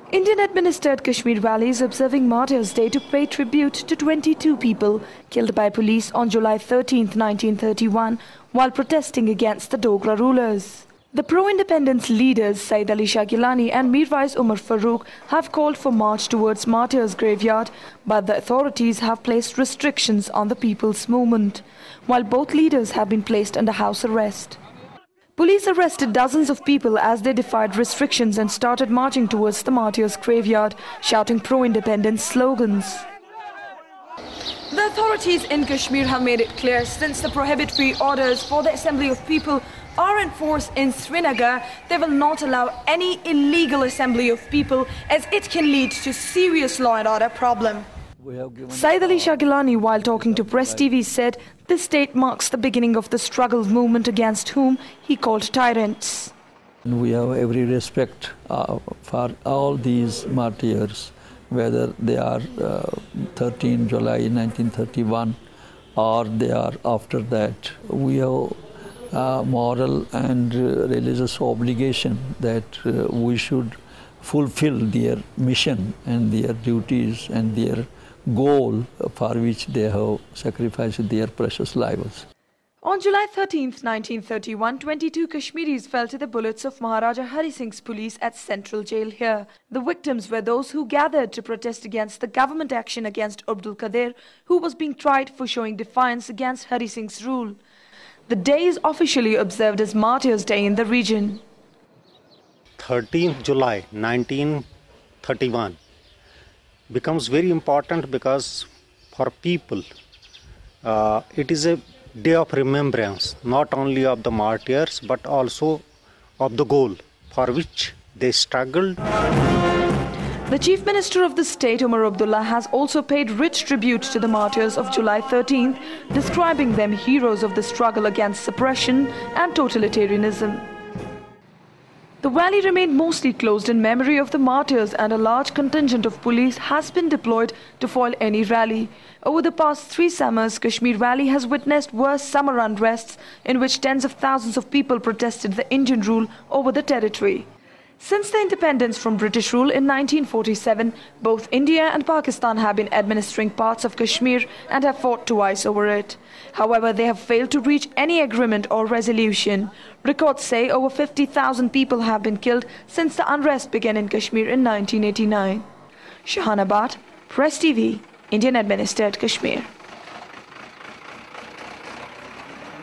Indian-administered Kashmir Valley is observing Martyrs' Day to pay tribute to 22 people killed by police on July 13, 1931, while protesting against the Dogra rulers. The pro-independence leaders Said Ali Shah Gilani and Mirwais Umar Farooq have called for march towards Martyrs' Graveyard, but the authorities have placed restrictions on the people's movement, while both leaders have been placed under house arrest. Police arrested dozens of people as they defied restrictions and started marching towards the Martyrs' Graveyard, shouting pro-independence slogans. The authorities in Kashmir have made it clear since the prohibitory orders for the assembly of people are in force in Srinagar, they will not allow any illegal assembly of people as it can lead to serious law and order problem. Said Ali Shah Gilani, while talking to Press TV, said this date marks the beginning of the struggle movement against whom he called tyrants. We have every respect for all these martyrs, whether they are 13 July 1931 or they are after that. We have moral and religious obligation that we should fulfill their mission and their duties and their goal for which they have sacrificed their precious lives. On July 13, 1931, 22 Kashmiris fell to the bullets of Maharaja Hari Singh's police at Central Jail here. The victims were those who gathered to protest against the government action against Abdul Qadir, who was being tried for showing defiance against Hari Singh's rule. The day is officially observed as Martyrs' Day in the region. 13th July 1931 becomes very important because for people it is a day of remembrance, not only of the martyrs but also of the goal for which they struggled. The Chief Minister of the state, Umar Abdullah, has also paid rich tribute to the martyrs of July 13th, describing them heroes of the struggle against suppression and totalitarianism. The valley remained mostly closed in memory of the martyrs, and a large contingent of police has been deployed to foil any rally. Over the past 3 summers, Kashmir Valley has witnessed worse summer unrests in which tens of thousands of people protested the Indian rule over the territory. Since the independence from British rule in 1947, both India and Pakistan have been administering parts of Kashmir and have fought twice over it. However, they have failed to reach any agreement or resolution. Records say over 50,000 people have been killed since the unrest began in Kashmir in 1989. Shahanabad, Press TV, Indian administered Kashmir.